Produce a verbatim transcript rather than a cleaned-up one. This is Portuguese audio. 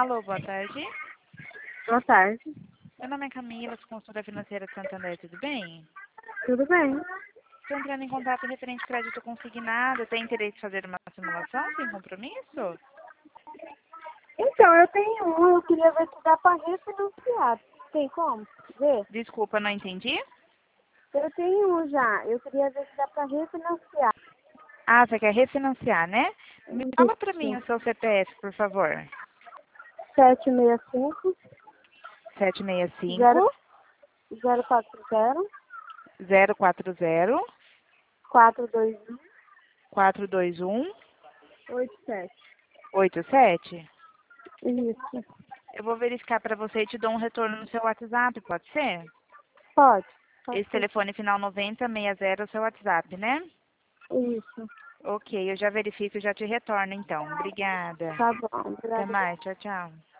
Alô, boa tarde. Boa tarde. Meu nome é Camila, sou consultora financeira de Santander, tudo bem? Tudo bem? Estou entrando em contato referente ao crédito consignado. Tem interesse em fazer uma simulação sem compromisso? Então, eu tenho um, eu queria ver se dá para refinanciar. Tem como? Ver? Desculpa, não entendi. Eu tenho um já, eu queria ver se dá para refinanciar. Ah, você quer refinanciar, né? Me fala para mim Isso. o seu C P F, por favor. sete seis cinco, sete seis zero, cinco, zero quatro zero, zero quatro zero, quatro dois um, quatro dois um, oito sete. oito sete. Isso. Eu vou verificar para você e te dou um retorno no seu WhatsApp, pode ser? Pode. Pode Esse ser. telefone final noventa sessenta é o seu WhatsApp, né? Isso. Ok, eu já verifico e já te retorno então. Obrigada. Tá bom. Até Obrigada. mais. Tchau, tchau.